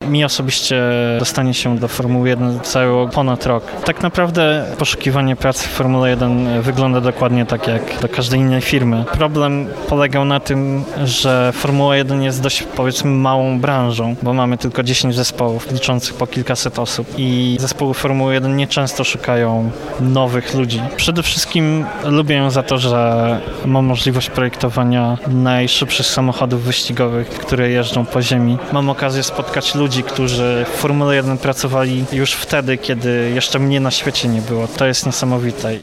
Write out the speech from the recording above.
Mi osobiście dostanie się do Formuły 1 zajęło ponad rok. Tak naprawdę poszukiwanie pracy w Formule 1 wygląda dokładnie tak jak do każdej innej firmy. Problem polegał na tym, że Formuła 1 jest dość, powiedzmy, małą branżą, bo mamy tylko 10 zespołów liczących po kilkaset osób i zespoły Formuły 1 nieczęsto szukają nowych ludzi. Przede wszystkim lubię ją za to, że mam możliwość projektowania najszybszych samochodów wyścigowych, które jeżdżą po ziemi. Mam okazję spotkać ludzi, którzy w Formule 1 pracowali już wtedy, kiedy jeszcze mnie na świecie nie było. To jest niesamowite.